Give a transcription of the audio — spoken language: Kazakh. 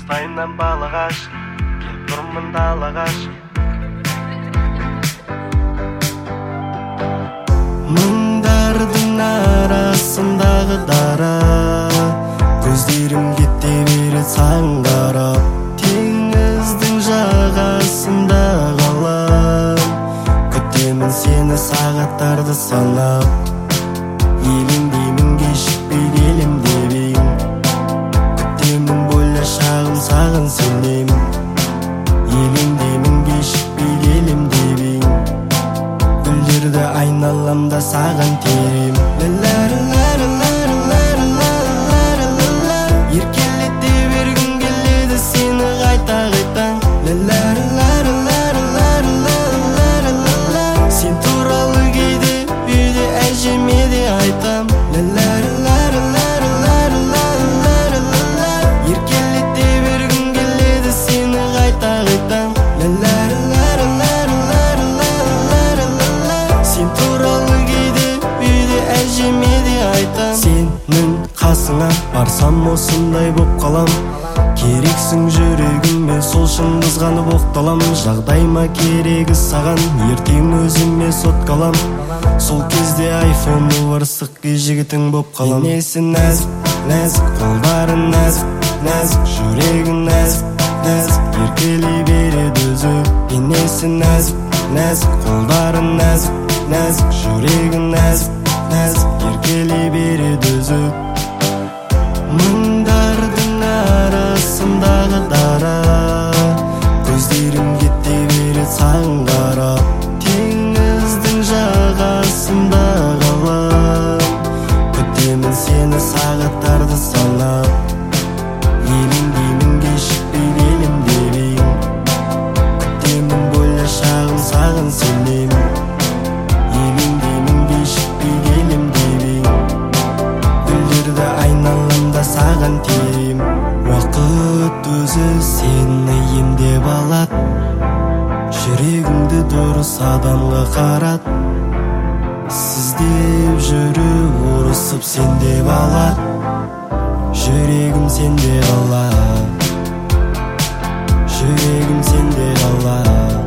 Жастайымнан балағаш, келіп тұрмын далағаш. Мыңдардың арасындағы дара, көздерім кете береді саған қарап. Теңіздің жағасында қалам, күтемін сені сағаттарды санап. Елеңдеймін кешікпей келем деп күтемін болашағым саған сенем. Елеңдеймін кешікпей келем деп гүлдерді айналамда саған терем. Еркелете бергім келеді сені қайта-қайта. Сен туралы кейде үйде әжеме де айтам. Еркелете бергім келеді сені қайта-қайта. Сен туралы кейде үйде әжеме де айтам. Сенің қасыңа барсам осындай боп қалам. Керексің жүрегіме, сол шын қызғанып оқталам. Жағдайма керегі саған, ертең өзіме соткалам. Сол кезде айфоны бар сыққи жігітің боп қалам. Денесі нәзік, нәзік, қолдары нәзік, нәзік, жүрегі нәзік, нәзік, еркелей береді өзі. Денесі нәзік, нәзік, қолдары нәзік, нәзік, жүрегі нәзік, нәзік, еркелей береді өзі. Мыңдардың арасындағы дара, көздерім кете береді саған қарап. Теңіздің жағасында қалам, күтемін сені сағаттарды санап. Елеңдеймін кешікпей келем деп күтемін болашағым саған сенем. Елеңдеймін кешікпей келем деп гүлдерді айналамда саған терем. Уақыт өзі сені емдеп алат, жүрегіңді дұрыс адамға қарат. Сіздеп жүріп ұрысып сендеп алат, жүрегім сенде қалат, жүрегім сенде қалат.